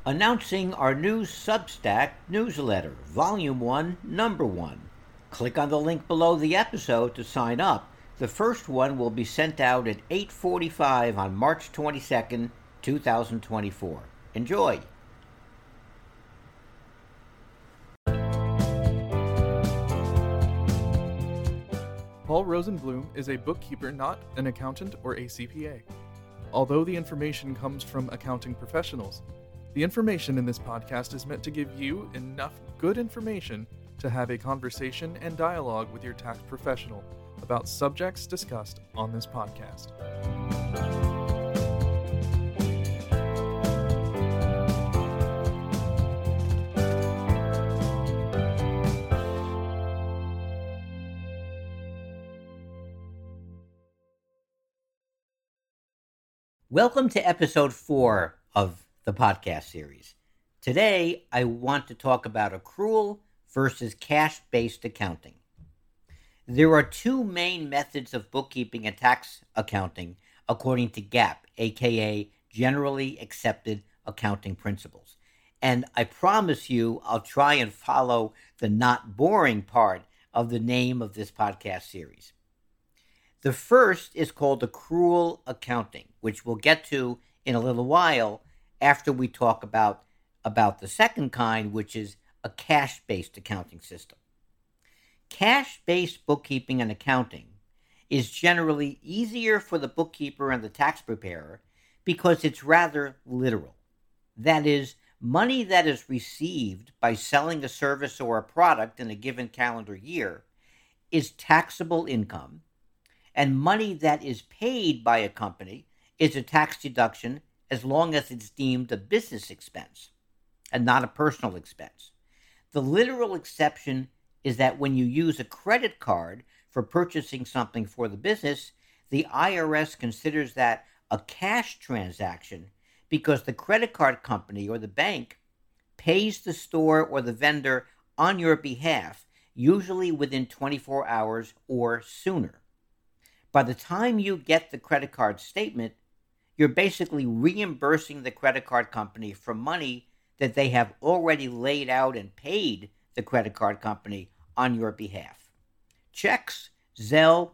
Announcing our new Substack newsletter, Volume 1, Number 1. Click on the link below the episode to sign up. The first one will be sent out at 8:45 on March 22nd, 2024. Enjoy! Paul Rosenblum is a bookkeeper, not an accountant or a CPA. Although the information comes from accounting professionals, the information in this podcast is meant to give you enough good information to have a conversation and dialogue with your tax professional about subjects discussed on this podcast. Welcome to episode 4 of the podcast series. Today, I want to talk about accrual versus cash-based accounting. There are two main methods of bookkeeping and tax accounting according to GAAP, aka Generally Accepted Accounting Principles. And I promise you, I'll try and follow the not boring part of the name of this podcast series. The first is called accrual accounting, which we'll get to in a little while after we talk about the second kind, which is a cash-based accounting system. Cash-based bookkeeping and accounting is generally easier for the bookkeeper and the tax preparer because it's rather literal. That is, money that is received by selling a service or a product in a given calendar year is taxable income, and money that is paid by a company is a tax deduction as long as it's deemed a business expense and not a personal expense. The literal exception is that when you use a credit card for purchasing something for the business, the IRS considers that a cash transaction because the credit card company or the bank pays the store or the vendor on your behalf, usually within 24 hours or sooner. By the time you get the credit card statement, you're basically reimbursing the credit card company for money that they have already laid out and paid the credit card company on your behalf. Checks, Zelle,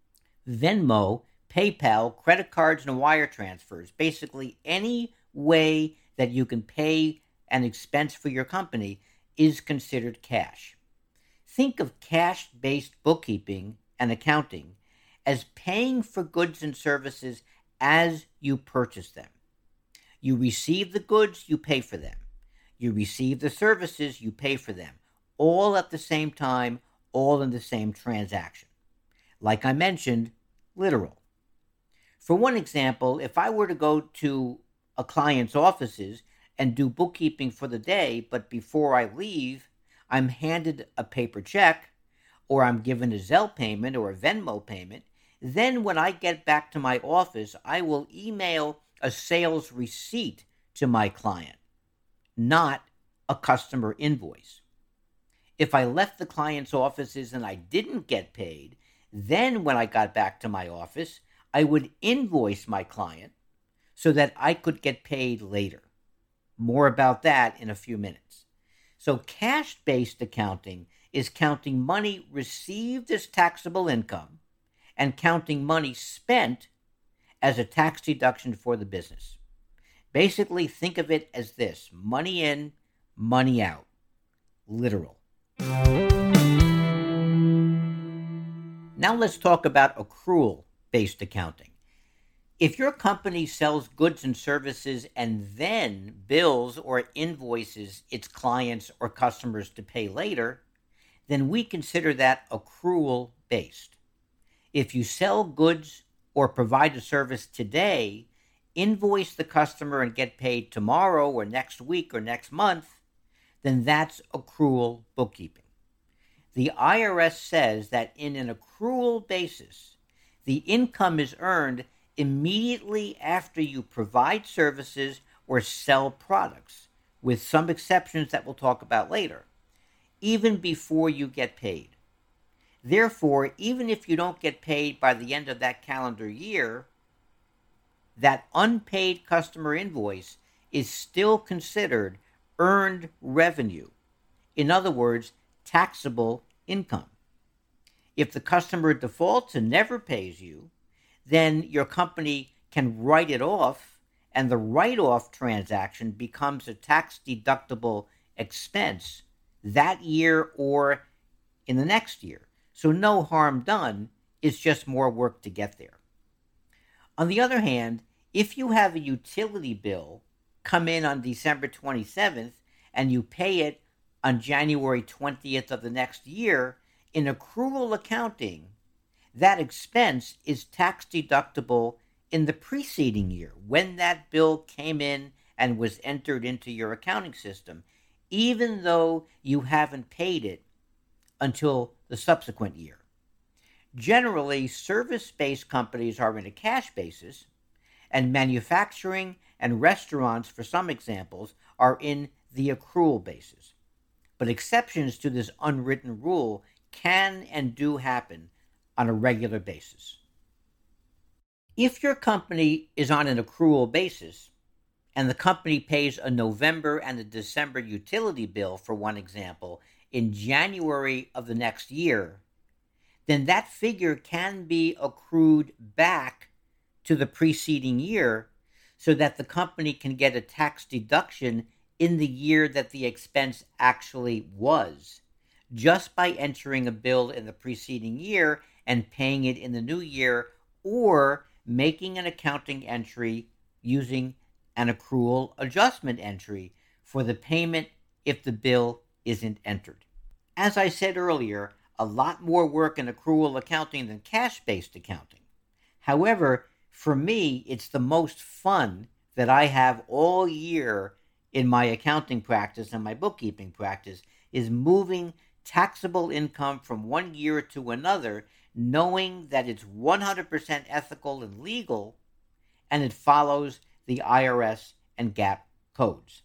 Venmo, PayPal, credit cards, and wire transfers, basically any way that you can pay an expense for your company is considered cash. Think of cash-based bookkeeping and accounting as paying for goods and services as you purchase them. You receive the goods, you pay for them. You receive the services, you pay for them. All at the same time, all in the same transaction. Like I mentioned, literal. For one example, if I were to go to a client's offices and do bookkeeping for the day, but before I leave, I'm handed a paper check, or I'm given a Zelle payment or a Venmo payment, then when I get back to my office, I will email a sales receipt to my client, not a customer invoice. If I left the client's offices and I didn't get paid, then when I got back to my office, I would invoice my client so that I could get paid later. More about that in a few minutes. So cash-based accounting is counting money received as taxable income and counting money spent as a tax deduction for the business. Basically, think of it as this: money in, money out. Literal. Now let's talk about accrual-based accounting. If your company sells goods and services and then bills or invoices its clients or customers to pay later, then we consider that accrual-based. If you sell goods or provide a service today, invoice the customer and get paid tomorrow or next week or next month, then that's accrual bookkeeping. The IRS says that in an accrual basis, the income is earned immediately after you provide services or sell products, with some exceptions that we'll talk about later, even before you get paid. Therefore, even if you don't get paid by the end of that calendar year, that unpaid customer invoice is still considered earned revenue. In other words, taxable income. If the customer defaults and never pays you, then your company can write it off, and the write-off transaction becomes a tax-deductible expense that year or in the next year. So no harm done, it's just more work to get there. On the other hand, if you have a utility bill come in on December 27th and you pay it on January 20th of the next year, in accrual accounting, that expense is tax deductible in the preceding year when that bill came in and was entered into your accounting system, even though you haven't paid it until the subsequent year. Generally, service-based companies are in a cash basis, and manufacturing and restaurants, for some examples, are in the accrual basis. But exceptions to this unwritten rule can and do happen on a regular basis. If your company is on an accrual basis, and the company pays a November and a December utility bill, for one example, in January of the next year, then that figure can be accrued back to the preceding year so that the company can get a tax deduction in the year that the expense actually was, just by entering a bill in the preceding year and paying it in the new year, or making an accounting entry using an accrual adjustment entry for the payment if the bill isn't entered. As I said earlier, a lot more work in accrual accounting than cash-based accounting. However, for me, it's the most fun that I have all year in my accounting practice and my bookkeeping practice, is moving taxable income from one year to another, knowing that it's 100% ethical and legal, and it follows the IRS and GAAP codes.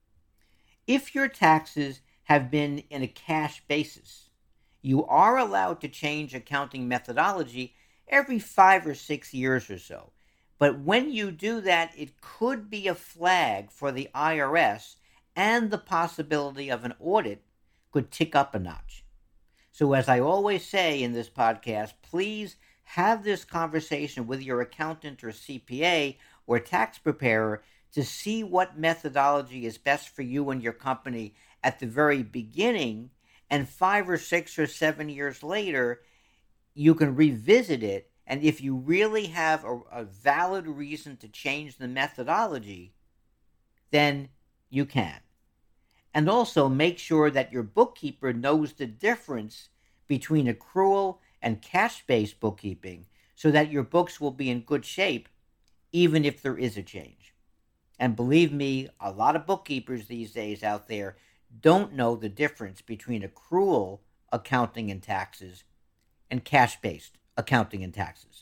If your taxes have been in a cash basis, you are allowed to change accounting methodology every 5 or 6 years or so. But when you do that, it could be a flag for the IRS, and the possibility of an audit could tick up a notch. So as I always say in this podcast, please have this conversation with your accountant or CPA or tax preparer to see what methodology is best for you and your company at the very beginning, and 5 or 6 or 7 years later, you can revisit it. And if you really have a valid reason to change the methodology, then you can. And also make sure that your bookkeeper knows the difference between accrual and cash-based bookkeeping so that your books will be in good shape even if there is a change. And believe me, a lot of bookkeepers these days out there don't know the difference between accrual accounting and taxes and cash-based accounting and taxes.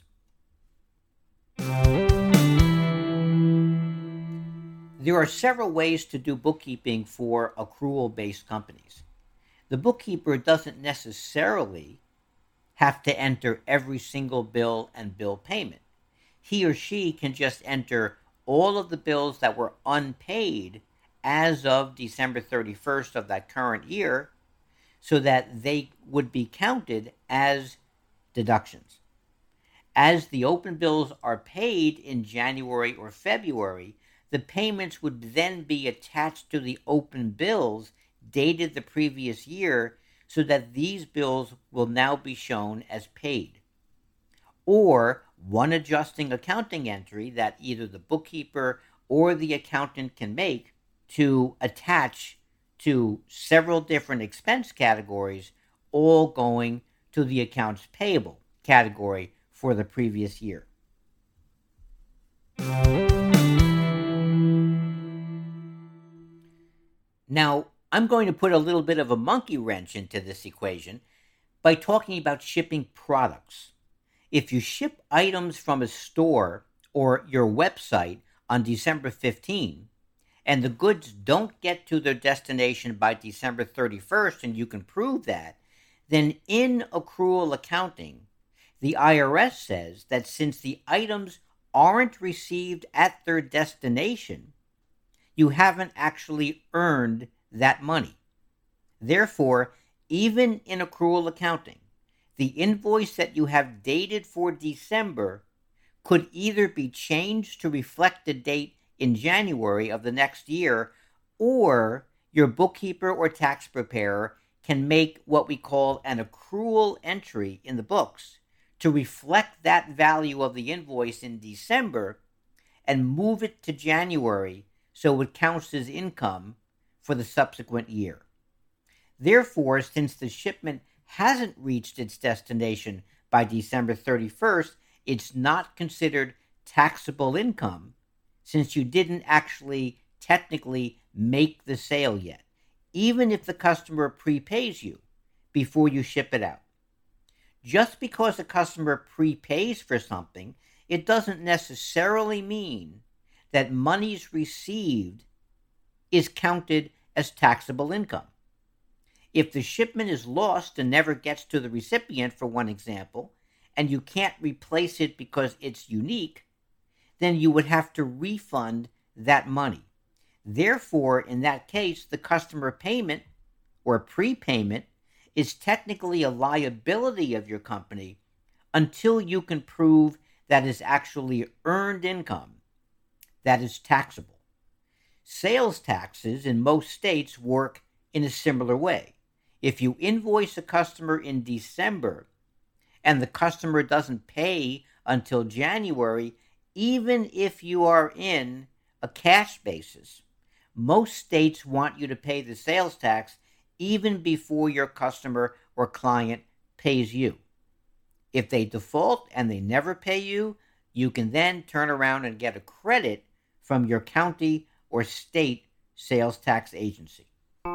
There are several ways to do bookkeeping for accrual-based companies. The bookkeeper doesn't necessarily have to enter every single bill and bill payment. He or she can just enter all of the bills that were unpaid as of December 31st of that current year, so that they would be counted as deductions. As the open bills are paid in January or February, the payments would then be attached to the open bills dated the previous year, so that these bills will now be shown as paid. Or one adjusting accounting entry that either the bookkeeper or the accountant can make to attach to several different expense categories, all going to the accounts payable category for the previous year. Now, I'm going to put a little bit of a monkey wrench into this equation by talking about shipping products. If you ship items from a store or your website on December 15, and the goods don't get to their destination by December 31st, and you can prove that, then in accrual accounting, the IRS says that since the items aren't received at their destination, you haven't actually earned that money. Therefore, even in accrual accounting, the invoice that you have dated for December could either be changed to reflect the date in January of the next year, or your bookkeeper or tax preparer can make what we call an accrual entry in the books to reflect that value of the invoice in December and move it to January so it counts as income for the subsequent year. Therefore, since the shipment hasn't reached its destination by December 31st, it's not considered taxable income since you didn't actually technically make the sale yet, even if the customer prepays you before you ship it out. Just because a customer prepays for something, it doesn't necessarily mean that monies received is counted as taxable income. If the shipment is lost and never gets to the recipient, for one example, and you can't replace it because it's unique, then you would have to refund that money. Therefore, in that case, the customer payment or prepayment is technically a liability of your company until you can prove that is actually earned income that is taxable. Sales taxes in most states work in a similar way. If you invoice a customer in December and the customer doesn't pay until January, even if you are in a cash basis, most states want you to pay the sales tax even before your customer or client pays you. If they default and they never pay you, you can then turn around and get a credit from your county or state sales tax agency.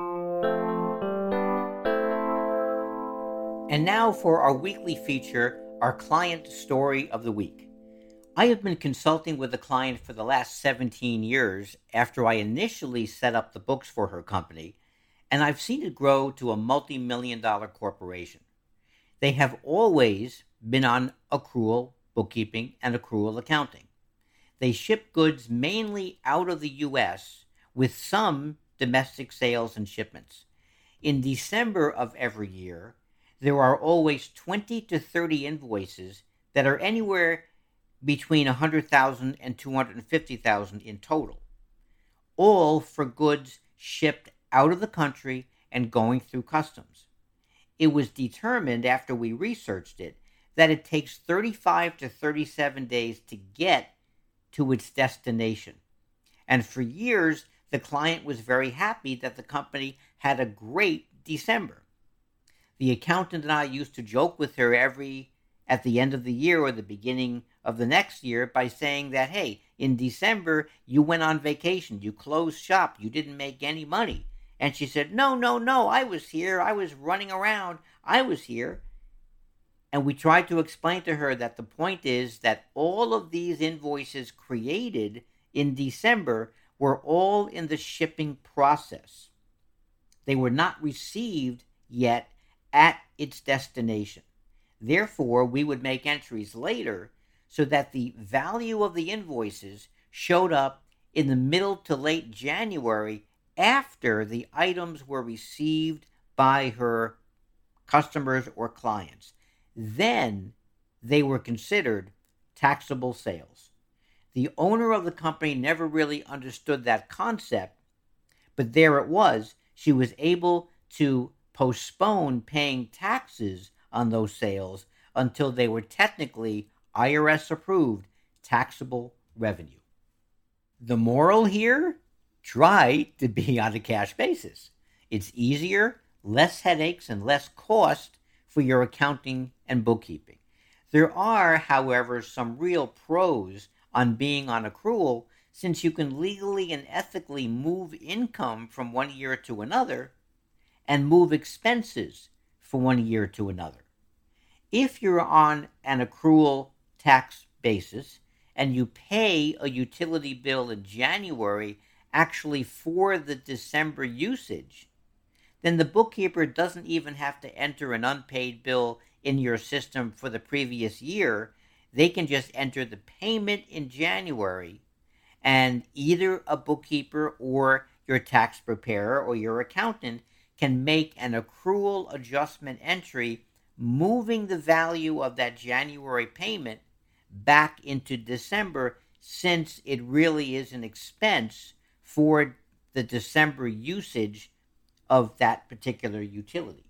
And now for our weekly feature, our client story of the week. I have been consulting with a client for the last 17 years after I initially set up the books for her company, and I've seen it grow to a multi-million-dollar corporation. They have always been on accrual bookkeeping and accrual accounting. They ship goods mainly out of the U.S. with some domestic sales and shipments. In December of every year, there are always 20 to 30 invoices that are anywhere between $100,000 and $250,000 in total, all for goods shipped out of the country and going through customs. It was determined after we researched it that it takes 35 to 37 days to get to its destination. And for years, the client was very happy that the company had a great December. The accountant and I used to joke with her at the end of the year or the beginning of the next year by saying that, hey, in December, you went on vacation, you closed shop, you didn't make any money. And she said, no, I was here, I was running around, I was here. And we tried to explain to her that the point is that all of these invoices created in December were all in the shipping process. They were not received yet at its destination. Therefore, we would make entries later so that the value of the invoices showed up in the middle to late January after the items were received by her customers or clients. Then they were considered taxable sales. The owner of the company never really understood that concept, but there it was. She was able to postpone paying taxes on those sales until they were technically IRS-approved taxable revenue. The moral here? Try to be on a cash basis. It's easier, less headaches, and less cost for your accounting and bookkeeping. There are, however, some real pros on being on accrual, since you can legally and ethically move income from one year to another and move expenses from one year to another. If you're on an accrual tax basis and you pay a utility bill in January actually for the December usage, then the bookkeeper doesn't even have to enter an unpaid bill in your system for the previous year. They can just enter the payment in January And either a bookkeeper or your tax preparer or your accountant can make an accrual adjustment entry, moving the value of that January payment back into December, since it really is an expense for the December usage of that particular utility.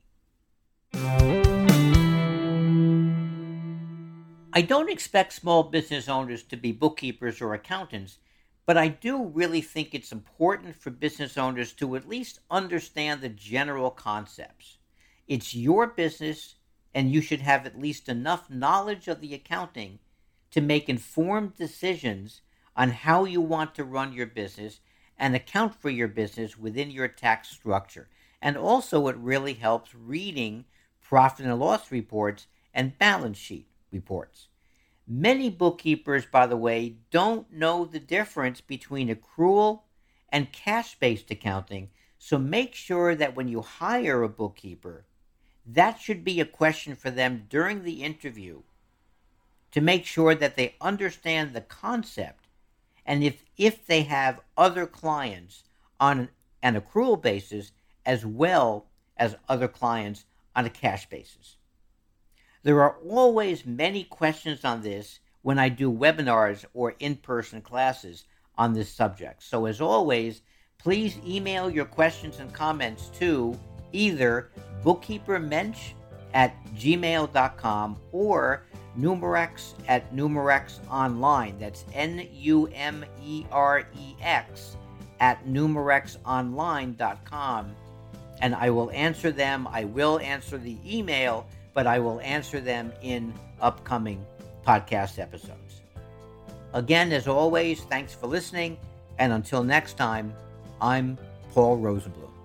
I don't expect small business owners to be bookkeepers or accountants, but I do really think it's important for business owners to at least understand the general concepts. It's your business, and you should have at least enough knowledge of the accounting to make informed decisions on how you want to run your business and account for your business within your tax structure. And also, it really helps reading profit and loss reports and balance sheet reports. Many bookkeepers, by the way, don't know the difference between accrual and cash-based accounting, so make sure that when you hire a bookkeeper, that should be a question for them during the interview to make sure that they understand the concept, and if they have other clients on an accrual basis as well as other clients on a cash basis. There are always many questions on this when I do webinars or in-person classes on this subject. So as always, please email your questions and comments to either bookkeepermensch@gmail.com or numerex@numerexonline. That's numerex@numerexonline.com. And I will answer them. I will answer the email, but I will answer them in upcoming podcast episodes. Again, as always, thanks for listening. And until next time, I'm Paul Rosenblum.